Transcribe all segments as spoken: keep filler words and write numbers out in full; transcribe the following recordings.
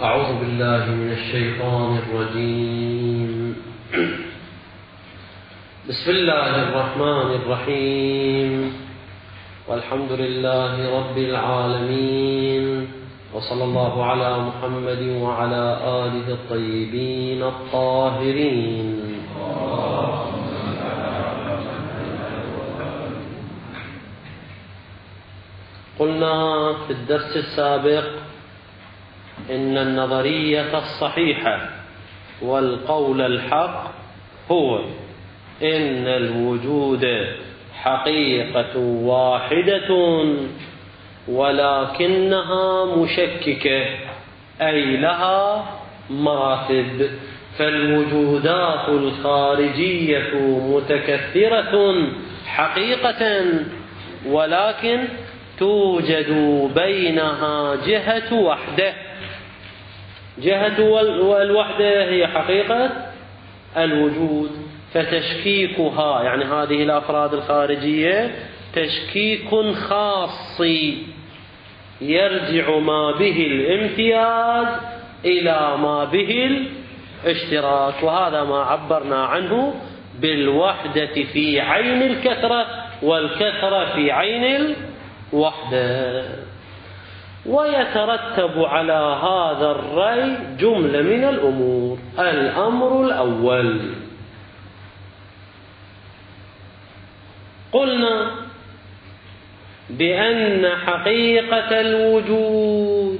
أعوذ بالله من الشيطان الرجيم. بسم الله الرحمن الرحيم، والحمد لله رب العالمين، وصلى الله على محمد وعلى آله الطيبين الطاهرين. قلنا في الدرس السابق إن النظرية الصحيحة والقول الحق هو إن الوجود حقيقة واحدة ولكنها مشككة، أي لها مراتب. فالوجودات الخارجية متكثرة حقيقة، ولكن توجد بينها جهة وحدة. جهة والوحدة هي حقيقة الوجود، فتشكيكها يعني هذه الأفراد الخارجية تشكيك خاصي يرجع ما به الامتياز إلى ما به الاشتراك، وهذا ما عبرنا عنه بالوحدة في عين الكثرة والكثرة في عين الوحدة. ويترتب على هذا الرأي جملة من الأمور. الأمر الأول، قلنا بأن حقيقة الوجود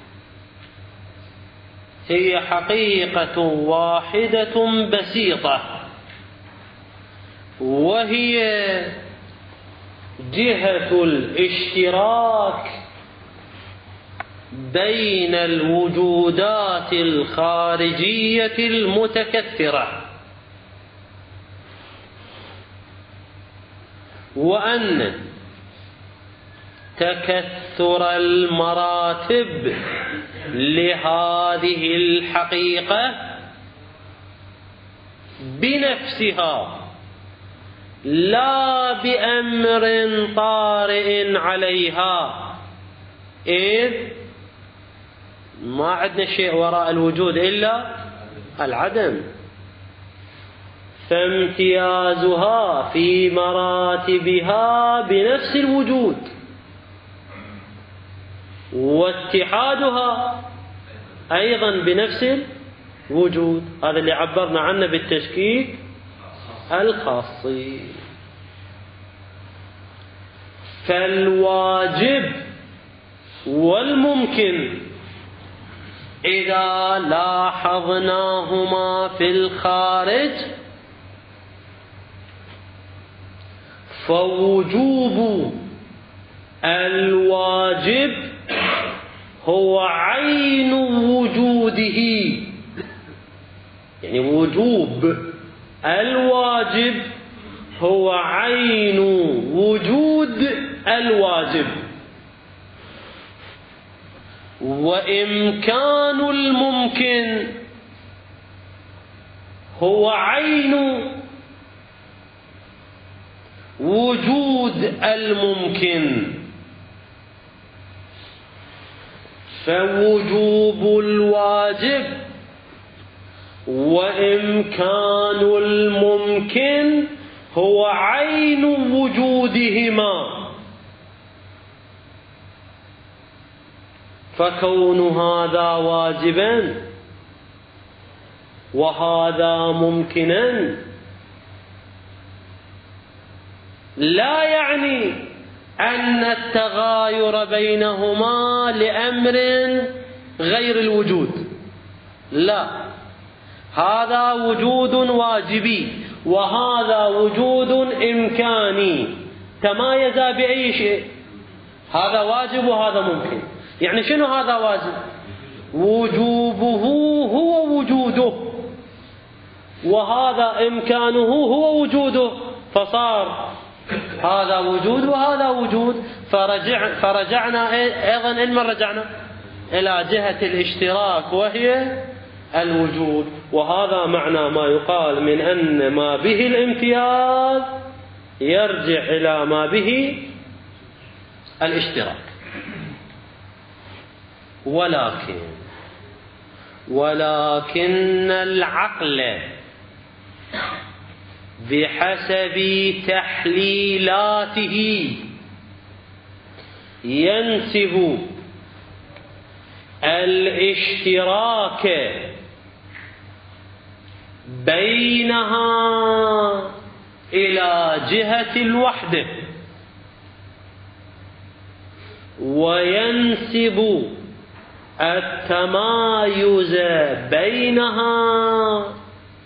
هي حقيقة واحدة بسيطة، وهي جهة الاشتراك بين الوجودات الخارجية المتكثرة، وأن تكثر المراتب لهذه الحقيقة بنفسها لا بأمر طارئ عليها، إذ ما عندنا شيء وراء الوجود إلا العدم، فامتيازها في مراتبها بنفس الوجود، واتحادها أيضا بنفس الوجود. هذا اللي عبرنا عنه بالتشكيك الخاصي. فالواجب والممكن إذا لاحظناهما في الخارج فوجوب الواجب هو عين وجوده، يعني وجوب الواجب هو عين وجود الواجب، وإمكان الممكن هو عين وجود الممكن. فوجوب الواجب وإمكان الممكن هو عين وجودهما، فكون هذا واجبا وهذا ممكنا لا يعني أن التغاير بينهما لأمر غير الوجود، لا، هذا وجود واجبي وهذا وجود إمكاني، تمايزا بأي شيء، هذا واجب وهذا ممكن. يعني شنو هذا واجب؟ وجوبه هو وجوده، وهذا إمكانه هو وجوده، فصار هذا وجود وهذا وجود. فرجع فرجعنا أيضا إلى من رجعنا إلى جهة الاشتراك وهي الوجود. وهذا معنى ما يقال من أن ما به الامتياز يرجع إلى ما به الاشتراك. ولكن ولكن العقل بحسب تحليلاته ينسب الاشتراك بينها إلى جهة الوحدة، وينسب التمايز بينها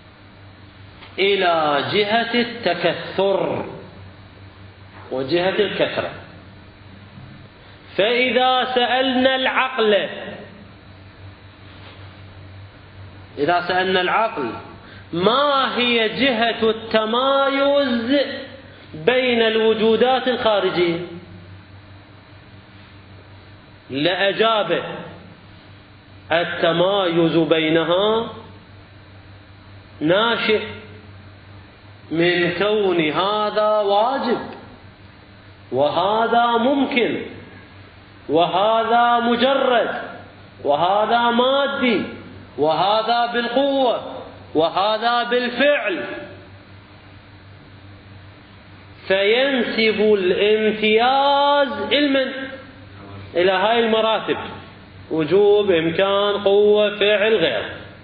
إلى جهة التكثر وجهة الكثرة. فإذا سألنا العقل إذا سألنا العقل ما هي جهة التمايز بين الوجودات الخارجية، لأجاب التمايز بينها ناشئ من كون هذا واجب وهذا ممكن وهذا مجرد وهذا مادي وهذا بالقوة وهذا بالفعل، فينسب الامتياز علما إلى هاي المراتب: وجوب، إمكان، قوة، فعل، غير.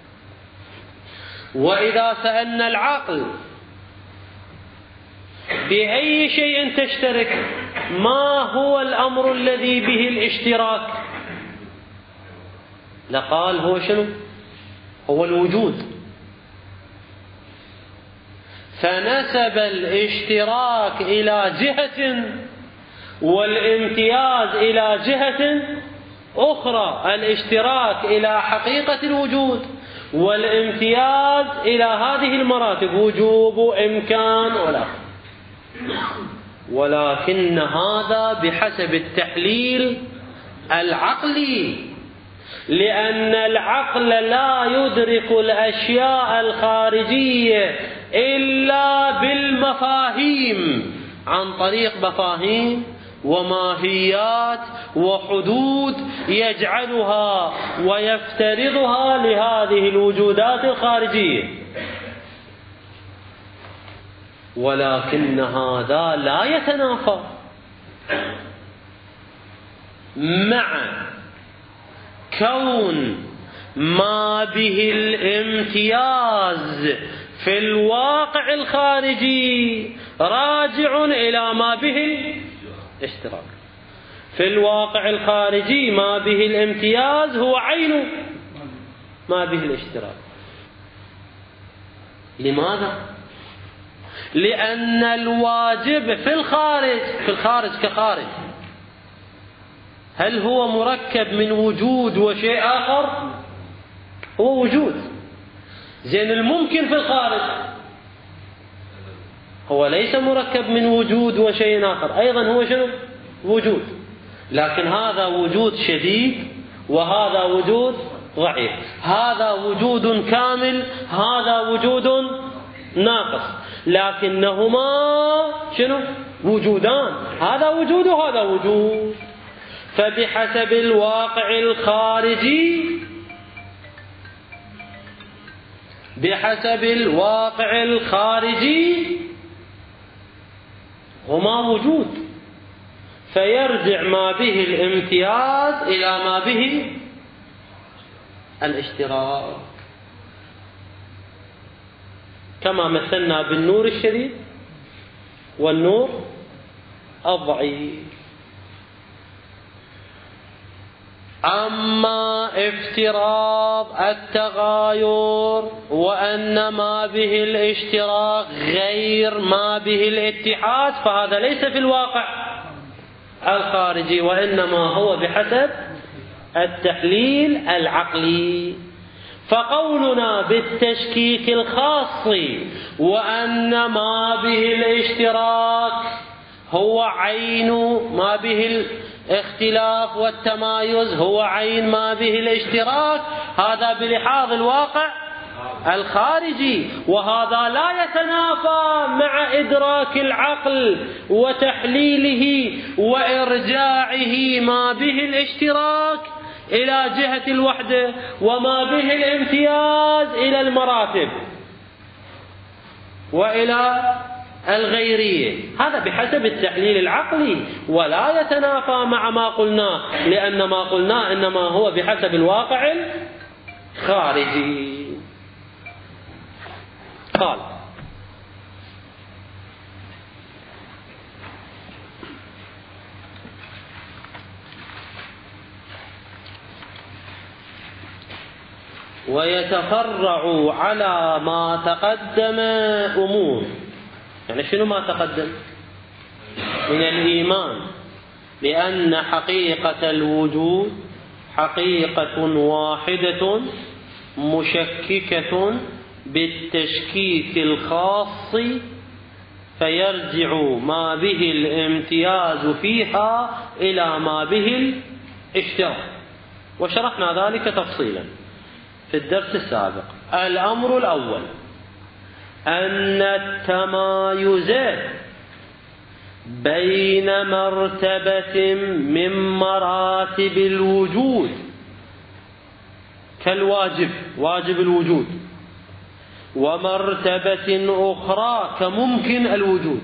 وإذا سألنا العقل بأي شيء تشترك، ما هو الأمر الذي به الاشتراك، لقال هو شنو؟ هو الوجود. فنسب الاشتراك إلى جهة والامتياز إلى جهة أخرى، الاشتراك إلى حقيقة الوجود والامتياز إلى هذه المراتب: وجوب، إمكان، ولا. ولكن هذا بحسب التحليل العقلي، لأن العقل لا يدرك الأشياء الخارجية إلا بالمفاهيم، عن طريق مفاهيم وماهيات وحدود يجعلها ويفترضها لهذه الوجودات الخارجية. ولكن هذا لا يتنافى مع كون ما به الامتياز في الواقع الخارجي راجع إلى ما به الاشتراك. في الواقع الخارجي ما به الامتياز هو عين ما به الاشتراك. لماذا؟ لأن الواجب في الخارج في الخارج كخارج هل هو مركب من وجود وشيء آخر؟ هو وجود. زين الممكن في الخارج هو ليس مركب من وجود وشيء آخر، أيضا هو شنو؟ وجود. لكن هذا وجود شديد وهذا وجود ضعيف، هذا وجود كامل هذا وجود ناقص، لكنهما شنو؟ وجودان، هذا وجود وهذا وجود. فبحسب الواقع الخارجي بحسب الواقع الخارجي هما وجود، فيرجع ما به الامتياز إلى ما به الاشتراك، كما مثلنا بالنور الشديد والنور الضعيف. أما افتراض التغاير وأن ما به الاشتراك غير ما به الاتحاد، فهذا ليس في الواقع الخارجي، وإنما هو بحسب التحليل العقلي. فقولنا بالتشكيك الخاص وأن ما به الاشتراك هو عين ما به الاختلاف والتمايز هو عين ما به الاشتراك، هذا بلحاظ الواقع الخارجي، وهذا لا يتنافى مع إدراك العقل وتحليله وإرجاعه ما به الاشتراك إلى جهة الوحدة، وما به الامتياز إلى المراتب وإلى الغيرية. هذا بحسب التحليل العقلي ولا يتنافى مع ما قلناه، لأن ما قلناه إنما هو بحسب الواقع الخارجي. قال: ويتفرع على ما تقدم أمور. يعني شنو ما تقدم؟ من الإيمان بأن حقيقة الوجود حقيقة واحدة مشككة بالتشكيك الخاص، فيرجع ما به الامتياز فيها إلى ما به الاشتراك، وشرحنا ذلك تفصيلا في الدرس السابق. الأمر الأول أن التمايز بين مرتبة من مراتب الوجود كالواجب، واجب الوجود، ومرتبة أخرى كممكن الوجود،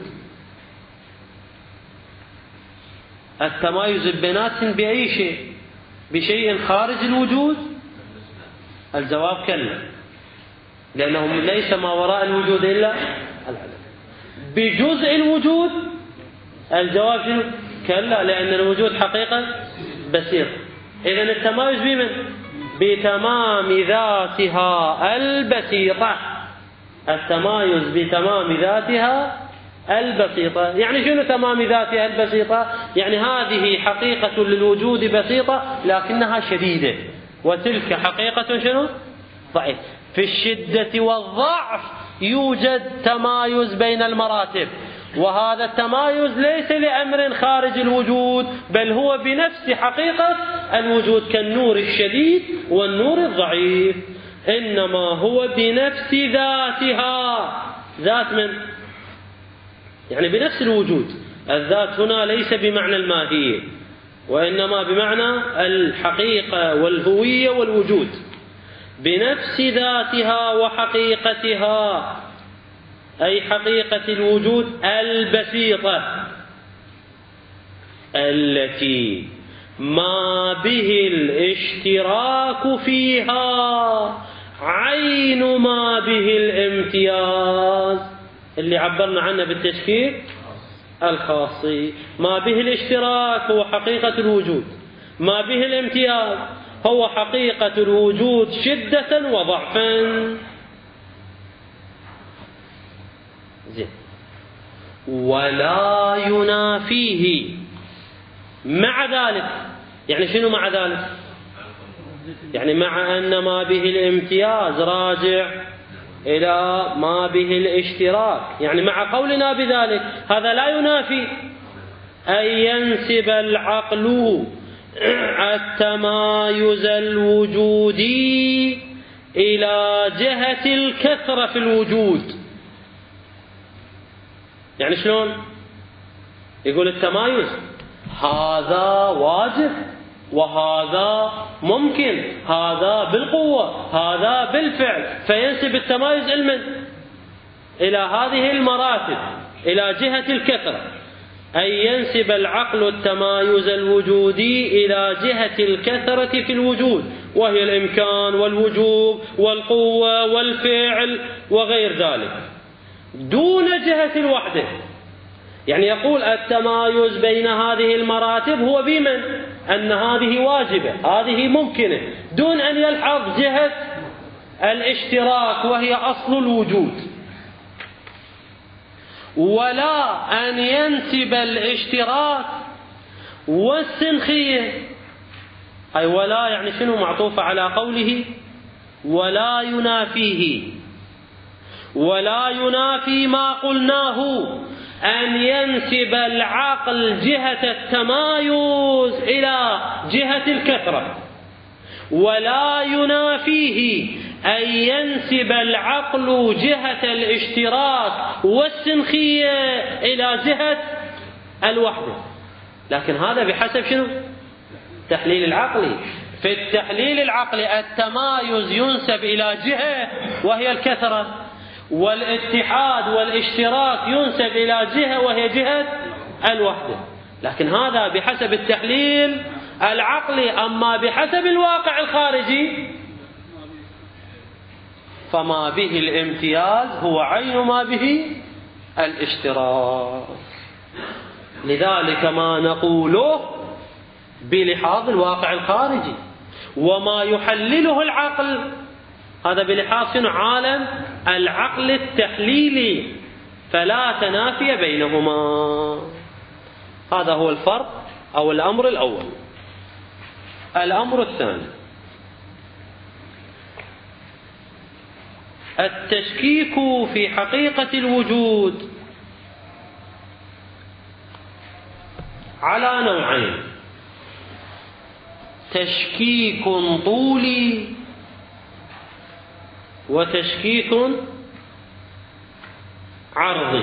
التمايز بيناتهم بأي شيء؟ بشيء خارج الوجود؟ الجواب كلا، لأنه ليس ما وراء الوجود إلا العدم. بجزء الوجود؟ الجواب شنو؟ كلا، لأن الوجود حقيقة بسيطة. إذن التمايز بمن؟ بتمام ذاتها البسيطة. التمايز بتمام ذاتها البسيطة. يعني شنو تمام ذاتها البسيطة؟ يعني هذه حقيقة للوجود بسيطة لكنها شديدة، وتلك حقيقة شنو؟ ضعيف. في الشدة والضعف يوجد تمايز بين المراتب، وهذا التمايز ليس لأمر خارج الوجود، بل هو بنفس حقيقة الوجود، كالنور الشديد والنور الضعيف، إنما هو بنفس ذاتها. ذات من؟ يعني بنفس الوجود. الذات هنا ليس بمعنى الماهية، وإنما بمعنى الحقيقة والهوية والوجود، بنفس ذاتها وحقيقتها، أي حقيقة الوجود البسيطة التي ما به الاشتراك فيها عين ما به الامتياز، اللي عبرنا عنه بالتشكيل الخاصي. ما به الاشتراك هو حقيقة الوجود، ما به الامتياز هو حقيقة الوجود شدة وضعفا. زين. ولا ينافيه مع ذلك. يعني شنو مع ذلك؟ يعني مع أن ما به الامتياز راجع إلى ما به الاشتراك، يعني مع قولنا بذلك هذا لا ينافي أن ينسب العقل التمايز الوجودي إلى جهة الكثرة في الوجود. يعني شلون؟ يقول التمايز هذا واجب وهذا ممكن، هذا بالقوة هذا بالفعل، فينسب التمايز علما إلى هذه المراتب إلى جهة الكثرة، أي ينسب العقل التمايز الوجودي إلى جهة الكثرة في الوجود، وهي الإمكان والوجوب والقوة والفعل وغير ذلك، دون جهة الوحدة. يعني يقول التمايز بين هذه المراتب هو بمن؟ أن هذه واجبة هذه ممكنة، دون أن يلحظ جهة الاشتراك وهي أصل الوجود. ولا أن ينسب الاشتراك والسنخية، أي ولا يعني شنو؟ معطوفة على قوله ولا ينافيه. ولا ينافي ما قلناه أن ينسب العقل جهة التمايز إلى جهة الكثرة، ولا ينافيه أن ينسب العقل جهة الاشتراك والسنخية إلى جهة الوحدة. لكن هذا بحسب شنو؟ تحليل العقلي. في التحليل العقلي التمايز ينسب إلى جهة وهي الكثرة، والاتحاد والاشتراك ينسب إلى جهة وهي جهة الوحدة. لكن هذا بحسب التحليل العقلي، أما بحسب الواقع الخارجي فما به الامتياز هو عين ما به الاشتراك. لذلك ما نقوله بلحاظ الواقع الخارجي، وما يحلله العقل هذا بلحاظ عالم العقل التحليلي، فلا تنافي بينهما. هذا هو الفرق أو الأمر الأول. الأمر الثاني التشكيك في حقيقة الوجود على نوعين: تشكيك طولي وتشكيك عرضي.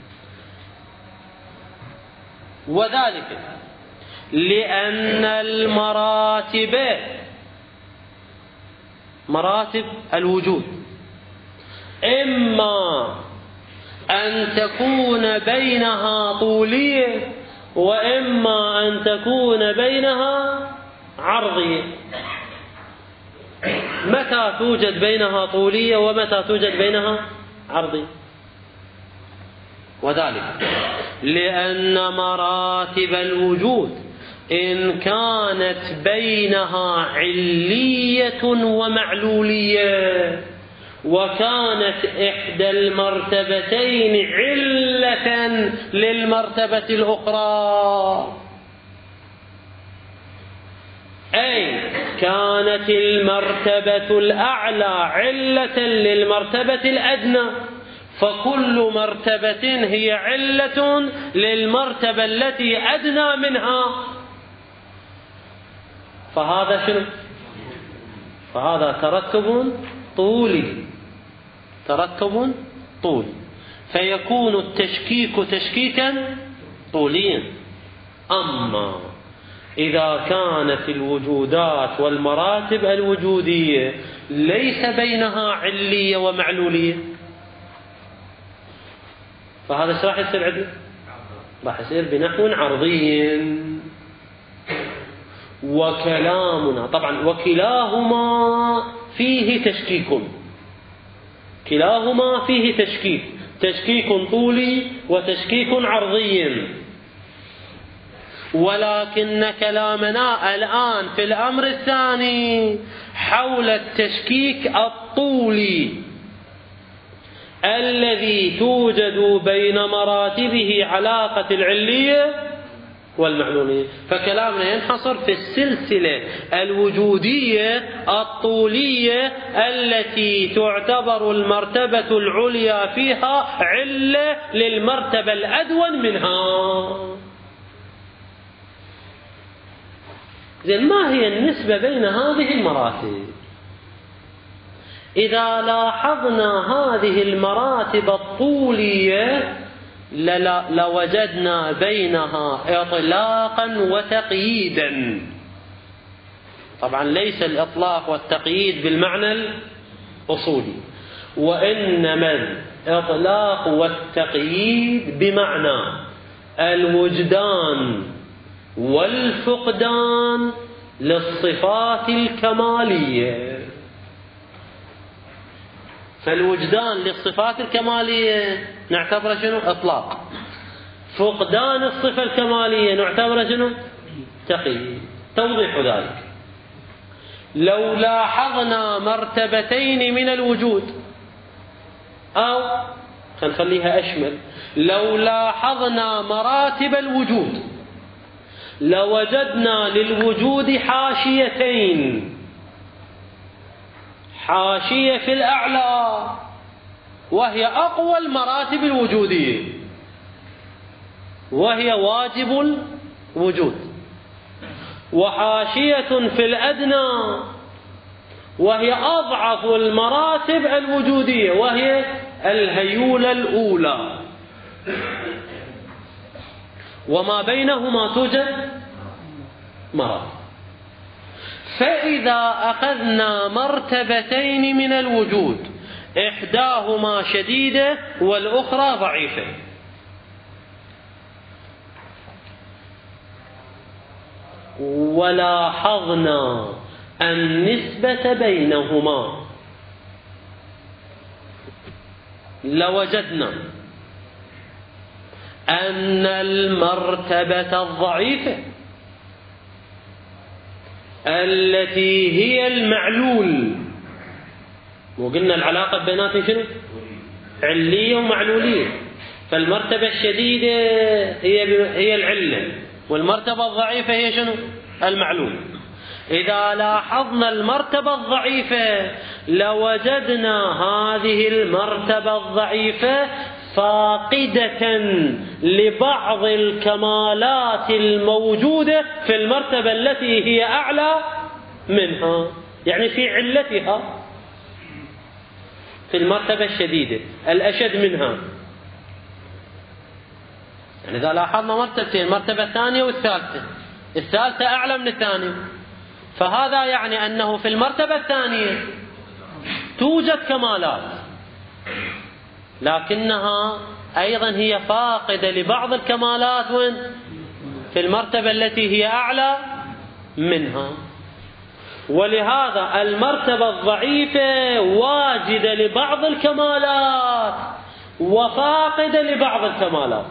وذلك لأن المراتب مراتب الوجود إما أن تكون بينها طولية وإما أن تكون بينها عرضية. متى توجد بينها طولية ومتى توجد بينها عرضية؟ وذلك لأن مراتب الوجود إن كانت بينها علية ومعلولية، وكانت إحدى المرتبتين علة للمرتبة الأخرى، أي كانت المرتبة الأعلى علة للمرتبة الأدنى، فكل مرتبة هي علة للمرتبة التي أدنى منها، فهذا شنو؟ فهذا ترتب طولي، ترتب طولي، فيكون التشكيك تشكيكا طوليا. أما إذا كانت الوجودات والمراتب الوجودية ليس بينها علية ومعلولية، فهذا ايش راح يصير عندنا؟ راح يصير بنحو عرضي. وكلامنا طبعا وكلاهما فيه تشكيك، كلاهما فيه تشكيك، تشكيك طولي وتشكيك عرضي. ولكن كلامنا الآن في الأمر الثاني حول التشكيك الطولي الذي توجد بين مراتبه علاقة العلية والمعلولية. فكلامنا ينحصر في السلسلة الوجودية الطولية التي تعتبر المرتبة العليا فيها علة للمرتبة الأدون منها. زين، ما هي النسبة بين هذه المراتب؟ إذا لاحظنا هذه المراتب الطولية لوجدنا بينها إطلاقا وتقييدا. طبعا ليس الإطلاق والتقييد بالمعنى الأصولي، وإنما الإطلاق والتقييد بمعنى الوجدان والفقدان للصفات الكمالية. فالوجدان للصفات الكمالية نعتبره شنو؟ إطلاق. فقدان الصفة الكمالية نعتبره شنو؟ تقييد. توضيح ذلك: لو لاحظنا مرتبتين من الوجود، أو خليها أشمل، لو لاحظنا مراتب الوجود لوجدنا للوجود حاشيتين: حاشية في الأعلى وهي أقوى المراتب الوجودية وهي واجب الوجود، وحاشية في الأدنى وهي أضعف المراتب الوجودية وهي الهيولة الأولى، وما بينهما توجد مراتب. فإذا أخذنا مرتبتين من الوجود إحداهما شديدة والأخرى ضعيفة، ولاحظنا النسبة بينهما لوجدنا أن المرتبة الضعيفة التي هي المعلول، وقلنا العلاقة بيناتهم شنو؟ علية ومعلولية، فالمرتبة الشديدة هي هي العلة والمرتبة الضعيفة هي شنو؟ المعلول. إذا لاحظنا المرتبة الضعيفة لوجدنا هذه المرتبة الضعيفة فاقدة لبعض الكمالات الموجودة في المرتبة التي هي أعلى منها، يعني في علتها في المرتبة الشديدة الأشد منها. يعني إذا لاحظنا مرتبتين، المرتبة الثانية والثالثة، الثالثة أعلى من الثانية، فهذا يعني أنه في المرتبة الثانية توجد كمالات لكنها أيضا هي فاقدة لبعض الكمالات وين؟ في المرتبة التي هي أعلى منها. ولهذا المرتبة الضعيفة واجدة لبعض الكمالات وفاقدة لبعض الكمالات.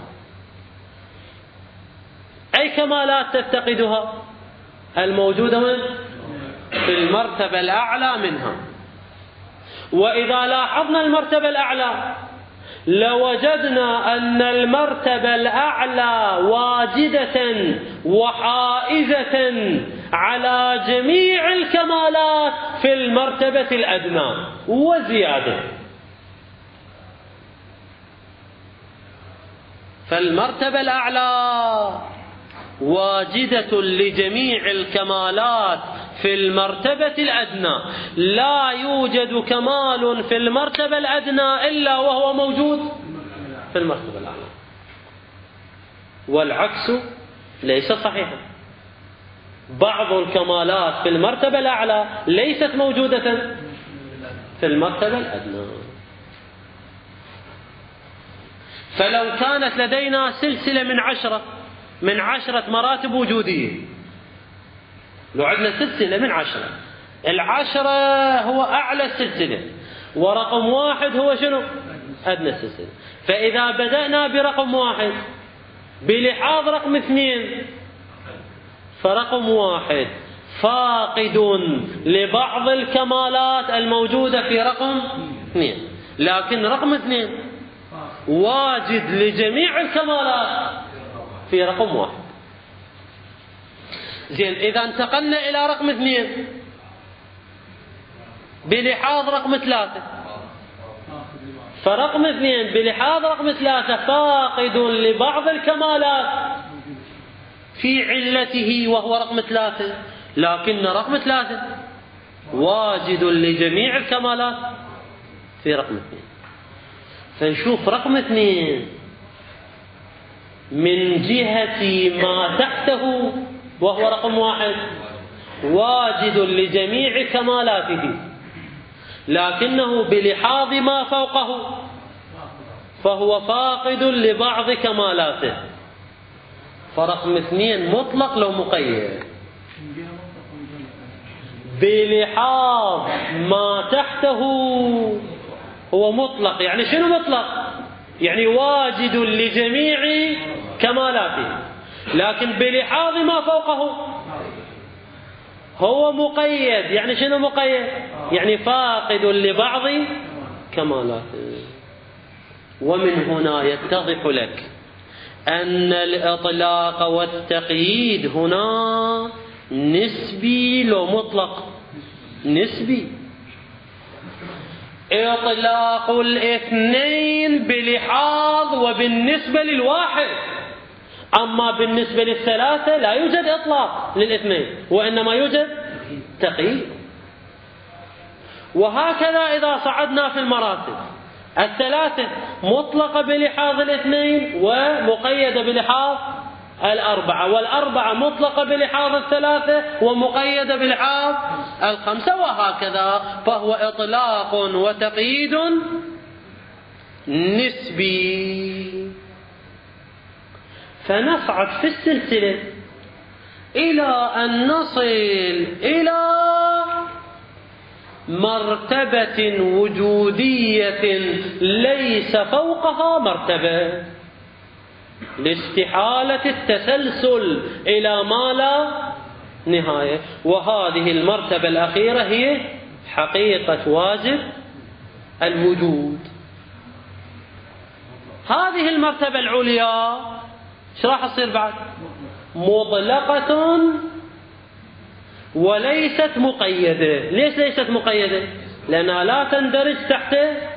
أي كمالات تفتقدها؟ الموجودة من في المرتبة الأعلى منها. وإذا لاحظنا المرتبة الأعلى لوجدنا أن المرتبة الأعلى واجدة وحائزة على جميع الكمالات في المرتبة الأدنى وزيادة. فالمرتبة الأعلى واجدة لجميع الكمالات في المرتبة الأدنى، لا يوجد كمال في المرتبة الأدنى إلا وهو موجود في المرتبة الأعلى، والعكس ليس صحيحا. بعض الكمالات في المرتبة الأعلى ليست موجودة في المرتبة الأدنى. فلو كانت لدينا سلسلة من عشرة من عشرة مراتب وجودية، لو عندنا سلسلة من عشرة، العشرة هو أعلى السلسلة ورقم واحد هو شنو؟ أدنى السلسلة. فإذا بدأنا برقم واحد بلحاظ رقم اثنين، فرقم واحد فاقد لبعض الكمالات الموجودة في رقم اثنين، لكن رقم اثنين واجد لجميع الكمالات في رقم واحد. زين، إذا انتقلنا إلى رقم اثنين بلحاظ رقم ثلاثة، فرقم اثنين بلحاظ رقم ثلاثة فاقد لبعض الكمالات في علته وهو رقم ثلاثة، لكن رقم ثلاثة واجد لجميع الكمالات في رقم اثنين. فنشوف رقم اثنين من جهة ما تحته وهو رقم واحد واجد لجميع كمالاته، لكنه بلحاظ ما فوقه فهو فاقد لبعض كمالاته. فرقم اثنين مطلق لو مقيد. بلحاظ ما تحته هو مطلق. يعني شنو مطلق؟ يعني واجد لجميع كمالاته، لكن بلحاظ ما فوقه هو مقيد. يعني شنو مقيد؟ يعني فاقد لبعض كمالاته. ومن هنا يتضح لك أن الإطلاق والتقييد هنا نسبي لو مطلق؟ نسبي. إطلاق الاثنين بلحاظ وبالنسبة للواحد، أما بالنسبة للثلاثة لا يوجد إطلاق للاثنين وإنما يوجد تقييد. وهكذا إذا صعدنا في المراتب، الثلاثة مطلقة بلحاظ الاثنين ومقيدة بلحاظ الأربعة، والأربعة مطلقة بلحاظ الثلاثة ومقيدة بلحاظ الخمسة، وهكذا. فهو إطلاق وتقييد نسبي. فنصعد في السلسلة إلى أن نصل إلى مرتبة وجودية ليس فوقها مرتبة، لاستحالة التسلسل إلى ما لا نهاية. وهذه المرتبة الأخيرة هي حقيقة واجب الوجود. هذه المرتبة العليا ايش راح تصير بعد؟ مطلقة وليست مقيدة. ليش ليست مقيدة؟ لأنها لا تندرج تحت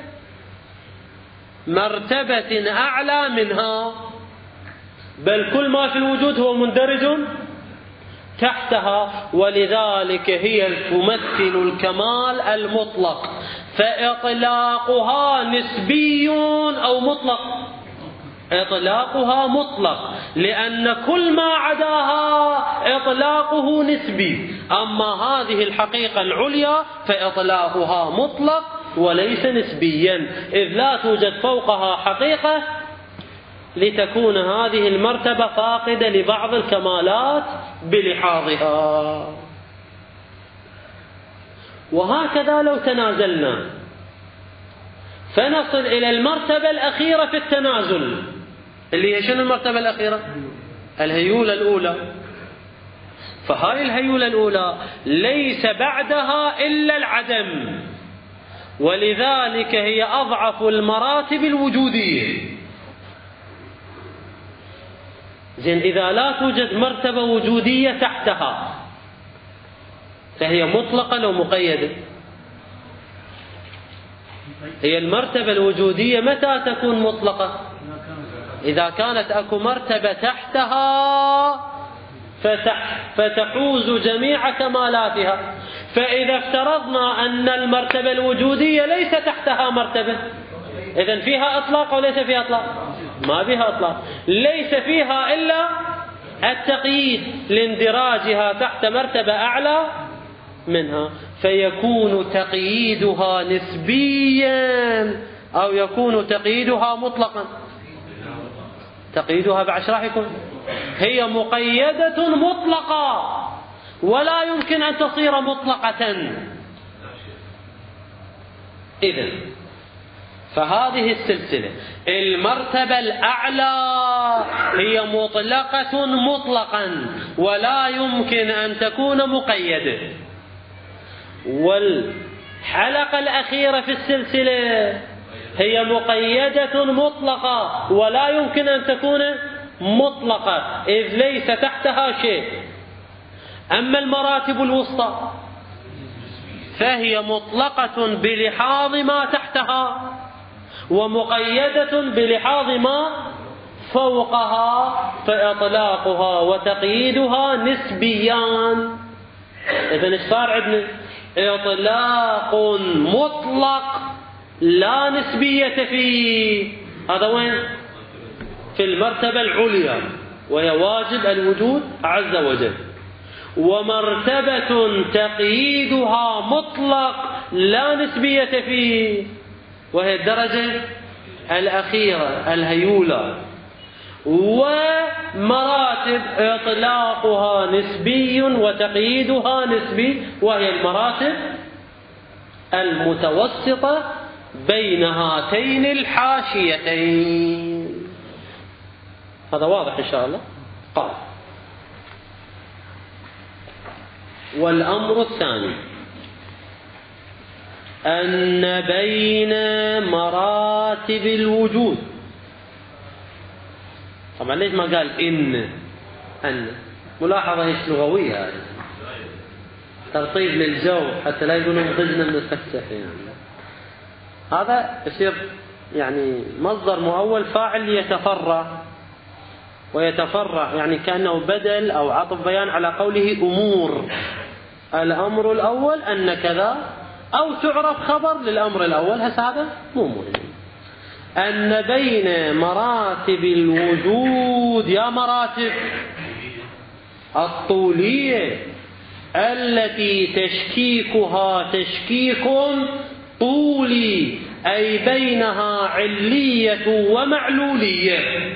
مرتبة أعلى منها، بل كل ما في الوجود هو مندرج تحتها، ولذلك هي تمثل الكمال المطلق. فإطلاقها نسبي أو مطلق؟ إطلاقها مطلق، لأن كل ما عداها إطلاقه نسبي. أما هذه الحقيقة العليا فإطلاقها مطلق وليس نسبيا، إذ لا توجد فوقها حقيقة لتكون هذه المرتبة فاقدة لبعض الكمالات بلحاظها. وهكذا لو تنازلنا فنصل إلى المرتبة الأخيرة في التنازل، اللي هي شنو المرتبة الأخيرة؟ الهيولة الأولى. فهاي الهيولة الأولى ليس بعدها إلا العدم، ولذلك هي أضعف المراتب الوجودية. زين، إذا لا توجد مرتبة وجودية تحتها فهي مطلقة لو مقيدة. هي المرتبة الوجودية متى تكون مطلقة؟ إذا كانت أكو مرتبة تحتها فتح فتحوز جميع كمالاتها. فإذا افترضنا أن المرتبة الوجودية ليس تحتها مرتبة، إذن فيها إطلاق وليس فيها إطلاق؟ ما فيها إطلاق، ليس فيها إلا التقييد لاندراجها تحت مرتبة أعلى منها، فيكون تقييدها نسبيا أو يكون تقييدها مطلقا. تقييدها بعد راح يكون هي مقيدة مطلقة ولا يمكن أن تصير مطلقة. إذن فهذه السلسلة المرتبة الأعلى هي مطلقة مطلقا ولا يمكن أن تكون مقيدة، والحلقة الأخيرة في السلسلة هي مقيدة مطلقة ولا يمكن أن تكون مطلقة إذ ليس تحتها شيء. أما المراتب الوسطى فهي مطلقة بلحاظ ما تحتها ومقيدة بلحاظ ما فوقها، فإطلاقها وتقييدها نسبيان. إذن إيش صار عندنا؟ إطلاق مطلق لا نسبية فيه. هذا وين؟ في المرتبة العليا وهي واجب الوجود عز وجل. ومرتبة تقييدها مطلق لا نسبية فيه وهي الدرجة الأخيرة الهيولة. ومراتب إطلاقها نسبي وتقييدها نسبي وهي المراتب المتوسطة بين هاتين الحاشيتين. هذا واضح إن شاء الله. قال: والأمر الثاني أن بين مراتب الوجود، طبعا ليش ما قال إن أن؟ ملاحظة إيش لغوية يعني. ترطيب للجو حتى لا يقولون ضجنا من الفلسفة يعني. هذا يصير يعني مصدر مؤول فاعل يتفرع ويتفرع، يعني كأنه بدل أو عطف بيان على قوله أمور. الأمر الأول أن كذا، أو تعرف خبر للأمر الأول. هسه هذا مو مهم. أن بين مراتب الوجود الوجود يا مراتب الطولية التي تشكيكها تشكيك طولي، أي بينها علية ومعلولية.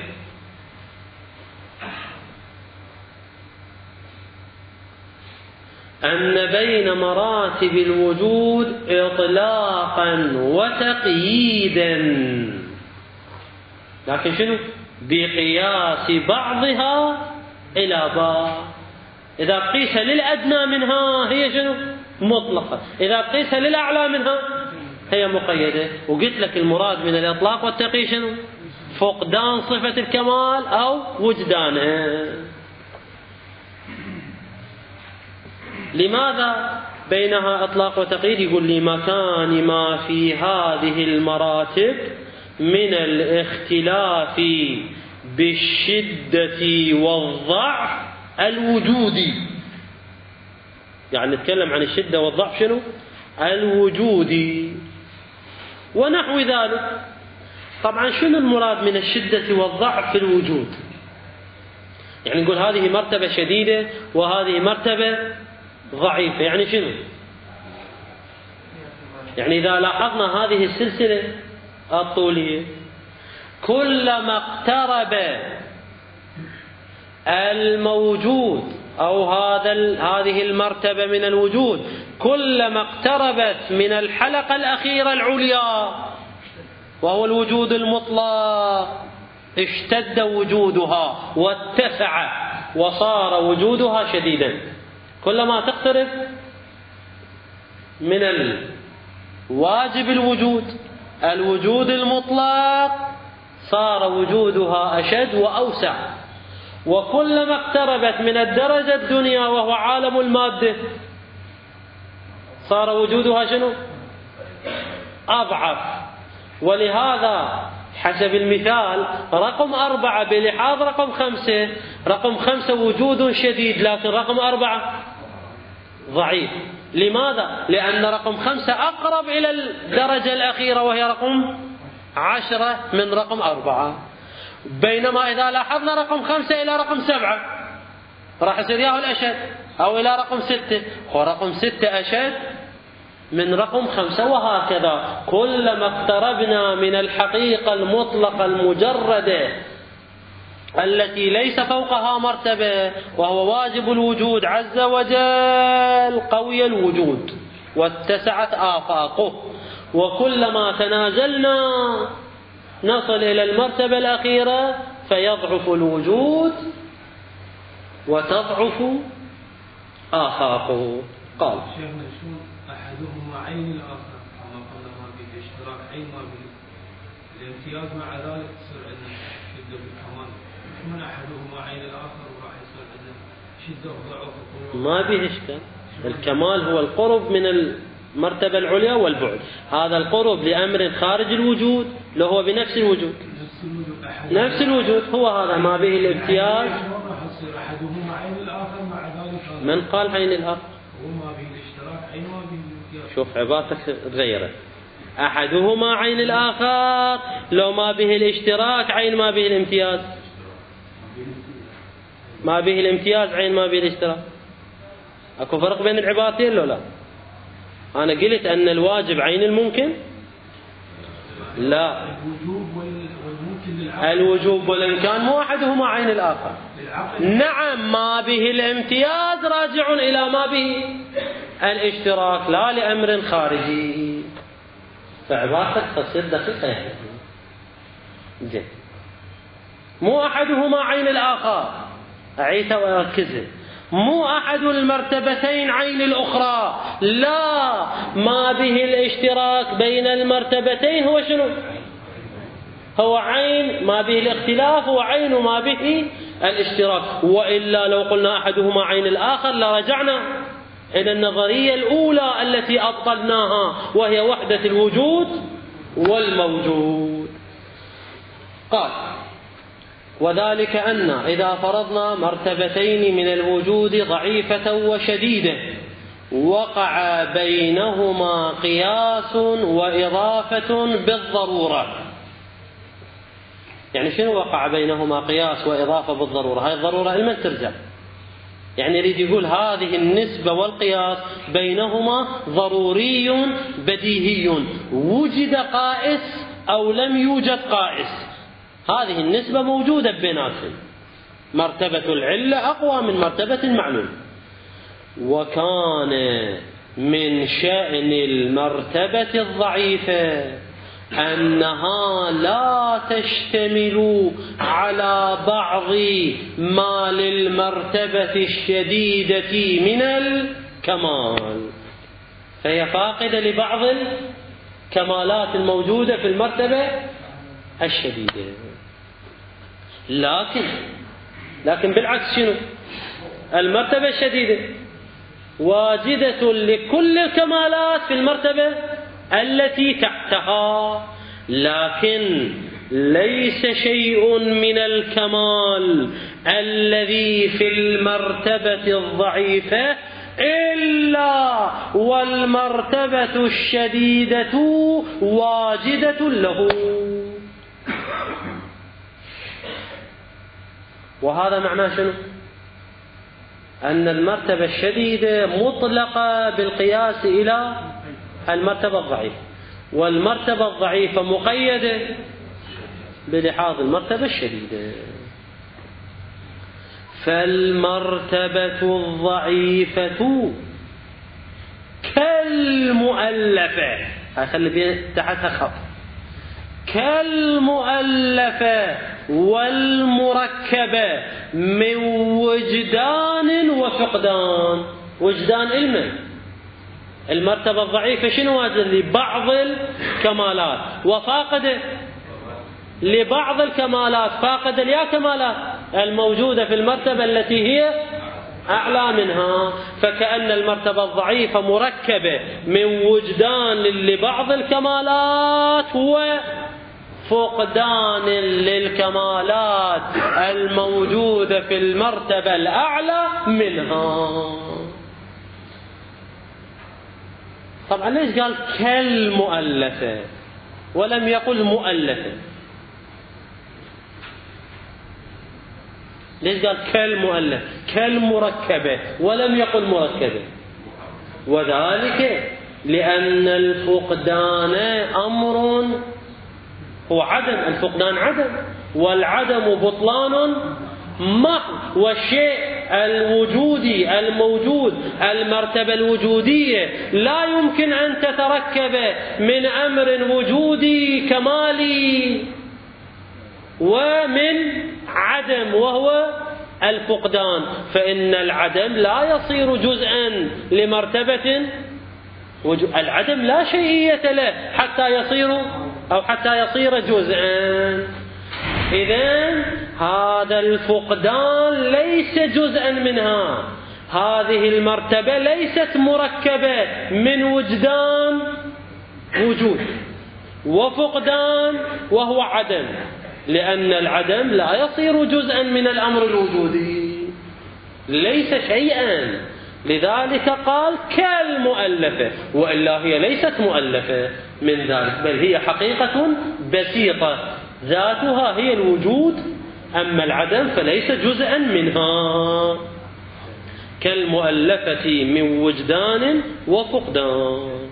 أن بين مراتب الوجود إطلاقا وتقييدا، لكن شنو؟ بقياس بعضها إلى بعض. إذا قيس للأدنى منها هي شنو؟ مطلقة، إذا قيس للأعلى منها هي مقيدة. وقلت لك المراد من الإطلاق والتقييد شنو؟ فقدان صفة الكمال أو وجدانها. لماذا بينها إطلاق وتقييد؟ يقول لمكان ما في هذه المراتب من الاختلاف بالشدة والضعف الوجودي. يعني نتكلم عن الشدة والضعف شنو؟ الوجودي ونحو ذلك. طبعا شنو المراد من الشدة والضعف في الوجود؟ يعني نقول هذه مرتبة شديدة وهذه مرتبة ضعيفة، يعني شنو؟ يعني إذا لاحظنا هذه السلسلة الطولية كلما اقترب الموجود أو هذا هذه المرتبة من الوجود كلما اقتربت من الحلقة الأخيرة العليا وهو الوجود المطلق اشتد وجودها واتسع وصار وجودها شديدا. كلما تقترب من الواجب الوجود الوجود المطلق صار وجودها أشد وأوسع، وكلما اقتربت من الدرجة الدنيا وهو عالم المادة صار وجودها شنو؟ أضعف. ولهذا حسب المثال رقم أربعة بلحاظ رقم خمسة، رقم خمسة وجود شديد لكن رقم أربعة ضعيف. لماذا؟ لأن رقم خمسة أقرب إلى الدرجة الأخيرة وهي رقم عشرة من رقم أربعة. بينما إذا لاحظنا رقم خمسة إلى رقم سبعة راح يصير ياهو الأشد، أو إلى رقم ستة ورقم ستة أشد من رقم خمسة، وهكذا كلما اقتربنا من الحقيقة المطلقة المجردة التي ليس فوقها مرتبة وهو واجب الوجود عز وجل قوي الوجود واتسعت آفاقه، وكلما تنازلنا نصل إلى المرتبة الأخيرة فيضعف الوجود وتضعف آفاقه. قال أحدهما عين الآخر كما قلنا ما به اشتراك عين ما به الامتياز، مع ذلك تصير عندنا شدة بالكمال. من أحدهما عين الآخر وراح يصير عندنا شدة وضعف. ما به إشكال. الكمال هو القرب من المرتبة العليا والبعد. هذا القرب لأمر خارج الوجود اللي هو بنفس الوجود نفس الوجود هو هذا ما به الامتياز. أحدهما عين الآخر مع ذلك من قال عين الآخر؟ وما به الاشتراك عين ما به. شوف عبارتك غيره. أحدهما عين الآخر لو ما به الاشتراك عين ما به الامتياز، ما به الامتياز عين ما به الاشتراك. أكو فرق بين العبارتين لو لا؟ أنا قلت أن الواجب عين الممكن؟ لا، الوجوب والإمكان مو أحدهما عين الآخر. نعم ما به الامتياز راجع إلى ما به الاشتراك لا لأمر خارجي. فعبارتك تصير دقيقة يعني. جيد. مو أحدهما عين الآخر، أعيتها وأركزها، مو أحد المرتبتين عين الأخرى، لا، ما به الاشتراك بين المرتبتين هو شنو؟ هو عين ما به الاختلاف، هو عين ما به الاشتراك. وإلا لو قلنا أحدهما عين الآخر لرجعنا إلى النظرية الأولى التي أبطلناها وهي وحدة الوجود والموجود. قال وذلك أن إذا فرضنا مرتبتين من الوجود ضعيفة وشديدة وقع بينهما قياس وإضافة بالضرورة. يعني شنو وقع بينهما قياس وإضافة بالضرورة؟ هاي الضرورة لمن ترجع؟ يعني يريد يقول هذه النسبة والقياس بينهما ضروري بديهي، وجد قائس أو لم يوجد قائس، هذه النسبة موجودة بيناتهم، مرتبة العلة أقوى من مرتبة المعلوم. وكان من شأن المرتبة الضعيفة أنها لا تشتمل على بعض ما للمرتبة الشديدة من الكمال، فهي فاقدة لبعض الكمالات الموجودة في المرتبة الشديدة. لكن لكن بالعكس شنو؟ المرتبة الشديدة واجدة لكل الكمالات في المرتبة التي تحتها، لكن ليس شيء من الكمال الذي في المرتبة الضعيفة إلا والمرتبة الشديدة واجدة له. وهذا معناه شنو؟ أن المرتبة الشديدة مطلقة بالقياس إلى المرتبة الضعيفة، والمرتبة الضعيفة مقيدة بلحاظ المرتبة الشديدة. فالمرتبة الضعيفة كالمؤلفة، خلي تحتها خط، كالمؤلفة والمركبة من وجدان وفقدان. وجدان علم المرتبة الضعيفة شنو واجد؟ لبعض الكمالات، وفاقدة لبعض الكمالات، فاقدة ليا كمالات الموجودة في المرتبة التي هي أعلى منها. فكأن المرتبة الضعيفة مركبة من وجدان لبعض الكمالات وفقدان للكمالات الموجودة في المرتبة الأعلى منها. طبعا ليش قال كالمؤلفة ولم يقل مؤلفة؟ ليش قال كالمؤلف كالمركبة ولم يقل مركبة؟ وذلك لأن الفقدان أمر هو عدم، الفقدان عدم، والعدم بطلان محض، والشيء الوجودي الموجود المرتبة الوجودية لا يمكن أن تتركب من أمر وجودي كمالي ومن عدم وهو الفقدان، فإن العدم لا يصير جزءا لمرتبة وجود. العدم لا شيئية له حتى يصير أو حتى يصير جزءا. إذن هذا الفقدان ليس جزءا منها، هذه المرتبة ليست مركبة من وجدان وجود وفقدان وهو عدم، لأن العدم لا يصير جزءا من الأمر الوجودي، ليس شيئا. لذلك قال كالمؤلفة، وإلا هي ليست مؤلفة من ذلك، بل هي حقيقة بسيطة ذاتها هي الوجود، أما العدم فليس جزءا منها. كالمؤلفة من وجدان وفقدان.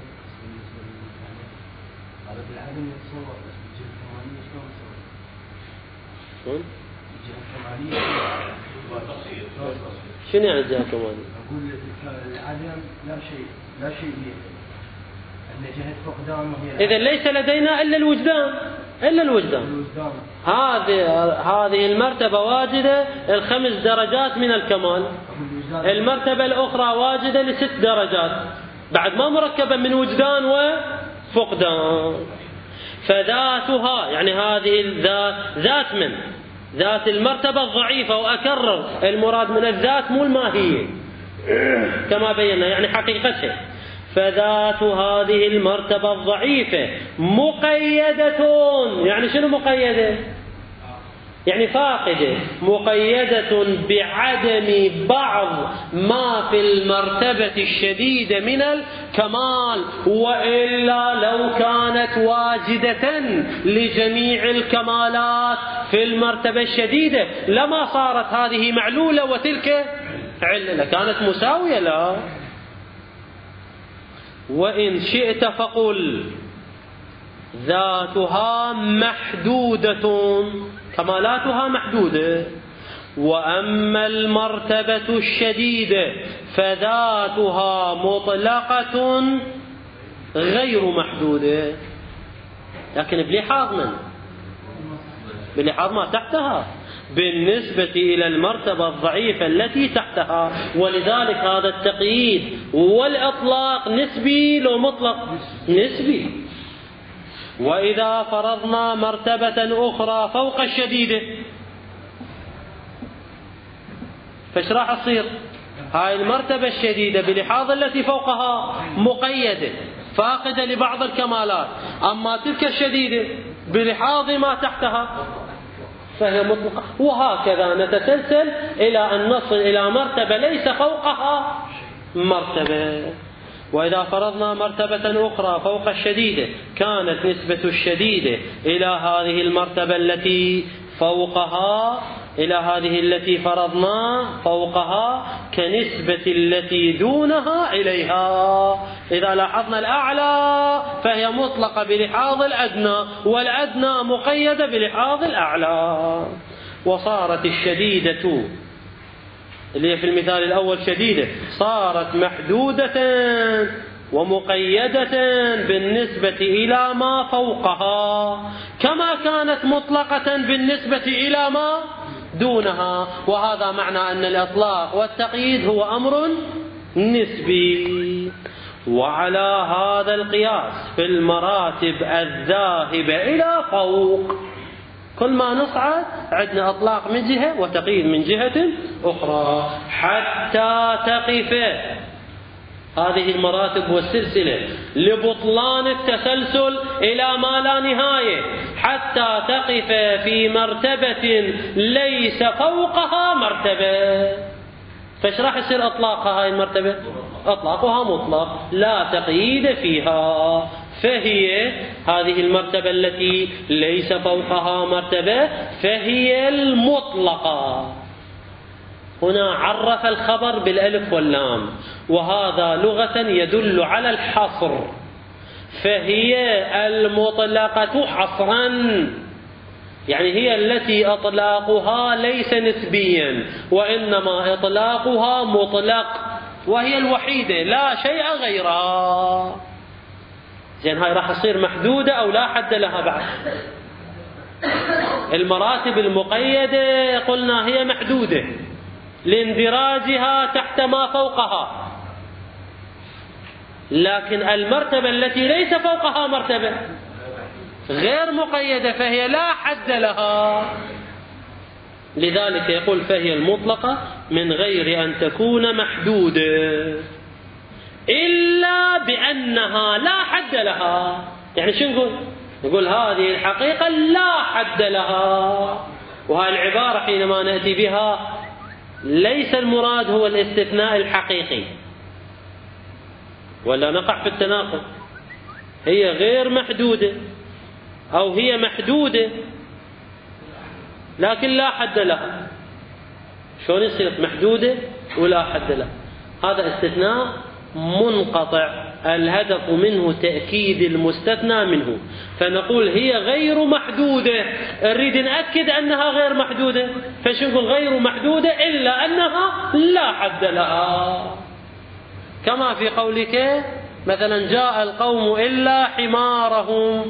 شنو يعني الجهة الكمالية؟ أقول العدم لا شيء لا شيء أن جهة فقدان وهي إذا ليس لدينا إلا الوجدان، إلا الوجدان. هذه هذه المرتبة واجدة الخمس درجات من الكمال، المرتبة الأخرى واجدة لست درجات، بعد ما مركبة من وجدان وفقدان. فذاتها يعني هذه الذات ذات من ذات المرتبة الضعيفة، وأكرر المراد من الذات مو الماهية كما بينا، يعني حقيقتها. فذات هذه المرتبة الضعيفة مقيدة، يعني شنو مقيدة؟ يعني فاقدة، مقيدة بعدم بعض ما في المرتبة الشديدة من الكمال، وإلا لو كانت واجدة لجميع الكمالات في المرتبة الشديدة لما صارت هذه معلولة وتلك علة، كانت مساوية. لا. وإن شئت فقل ذاتها محدودة، كمالاتها محدودة، وأما المرتبة الشديدة فذاتها مطلقة غير محدودة، لكن بلحاظ من؟ بلحاظ ما تحتها بالنسبة إلى المرتبة الضعيفة التي تحتها. ولذلك هذا التقييد والإطلاق نسبي لو مطلق؟ نسبي. وإذا فرضنا مرتبة أخرى فوق الشديدة فايش راح تصير؟ هاي المرتبة الشديدة بلحاظ التي فوقها مقيدة فاقدة لبعض الكمالات، أما تلك الشديدة بلحاظ ما تحتها فهي مطلقة. وهكذا نتسلسل إلى أن نصل إلى مرتبة ليس فوقها مرتبة. وإذا فرضنا مرتبة أخرى فوق الشديدة كانت نسبة الشديدة إلى هذه المرتبة التي فوقها إلى هذه التي فرضنا فوقها كنسبة التي دونها إليها. إذا لاحظنا الأعلى فهي مطلقة بلحاظ الأدنى، والأدنى مقيدة بلحاظ الأعلى. وصارت الشديدة اللي هي في المثال الأول شديدة صارت محدودة ومقيدة بالنسبة إلى ما فوقها، كما كانت مطلقة بالنسبة إلى ما دونها. وهذا معنى أن الإطلاق والتقييد هو أمر نسبي. وعلى هذا القياس في المراتب الذاهبة إلى فوق، كل ما نصعد عندنا إطلاق من جهة وتقييد من جهة أخرى حتى تقف هذه المراتب والسلسلة لبطلان التسلسل إلى ما لا نهاية، حتى تقف في مرتبة ليس فوقها مرتبة. فايش راح يصير إطلاقها هاي المرتبة؟ إطلاقها مطلق لا تقييد فيها، فهي هذه المرتبة التي ليس فوقها مرتبة فهي المطلقة. هنا عرف الخبر بالألف واللام، وهذا لغة يدل على الحصر، فهي المطلقة حصرا، يعني هي التي إطلاقها ليس نسبيا وإنما إطلاقها مطلق، وهي الوحيدة لا شيء غيرها. زين هاي راح تصير محدودة أو لا حد لها بعد. المراتب المقيدة قلنا هي محدودة لاندراجها تحت ما فوقها، لكن المرتبة التي ليس فوقها مرتبة غير مقيدة فهي لا حد لها. لذلك يقول فهي المطلقة من غير أن تكون محدودة إلا بأنها لا حد لها. يعني شو نقول؟ نقول هذه الحقيقة لا حد لها. وهذه العبارة حينما نأتي بها ليس المراد هو الاستثناء الحقيقي، ولا نقع في التناقض. هي غير محدودة أو هي محدودة لكن لا حد لها. شلون يصير محدودة ولا حد لها؟ هذا استثناء منقطع الهدف منه تأكيد المستثنى منه، فنقول هي غير محدودة، نريد نأكد أنها غير محدودة، فش نقول غير محدودة إلا أنها لا حد لها. كما في قولك مثلا جاء القوم إلا حمارهم،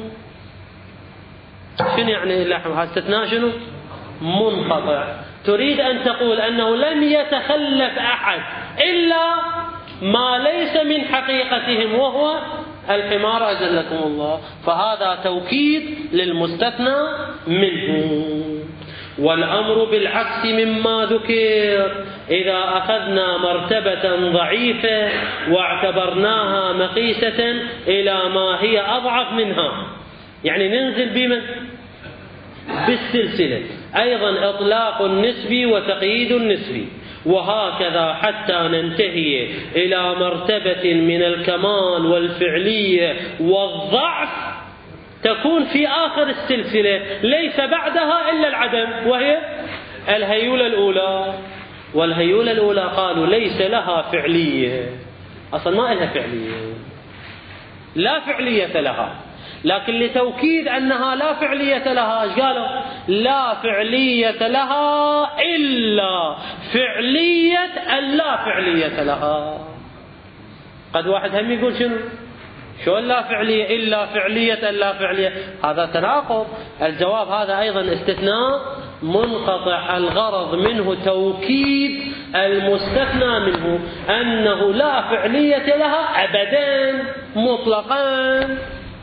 شنو يعني إلا حمارهم؟ استثناء شنو؟ منقطع. تريد أن تقول أنه لم يتخلف أحد إلا ما ليس من حقيقتهم وهو الحمار أجلكم الله، فهذا توكيد للمستثنى منه. والأمر بالعكس مما ذكر، إذا أخذنا مرتبة ضعيفة واعتبرناها مقيسة إلى ما هي أضعف منها، يعني ننزل بمن؟ بالسلسلة، أيضا إطلاق النسبي وتقييد النسبي، وهكذا حتى ننتهي إلى مرتبة من الكمال والفعلية والضعف تكون في آخر السلسلة ليس بعدها إلا العدم، وهي الهيولة الأولى. والهيولة الأولى قالوا ليس لها فعلية، أصلا ما لها فعلية، لا فعلية لها، لكن لتوكيد أنها لا فعلية لها ايش قالوا؟ لا فعلية لها إلا فعلية اللا فعلية لها. قد واحد هم يقول شنو؟ شو لا فعلية إلا فعلية اللا فعلية؟ هذا تناقض. الجواب هذا أيضا استثناء منقطع الغرض منه توكيد المستثنى منه أنه لا فعلية لها أبدا مطلقا.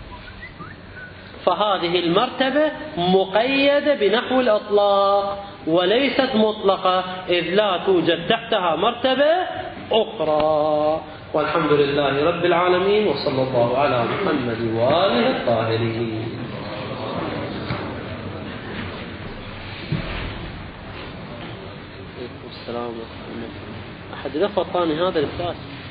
فهذه المرتبة مقيدة بنحو الإطلاق وليست مطلقة، إذ لا توجد تحتها مرتبة أخرى. والحمد لله رب العالمين، وصلى الله على محمد وآله الطاهرين. السلام عليكم. أحد الأخوة الثاني هذا الأستاذ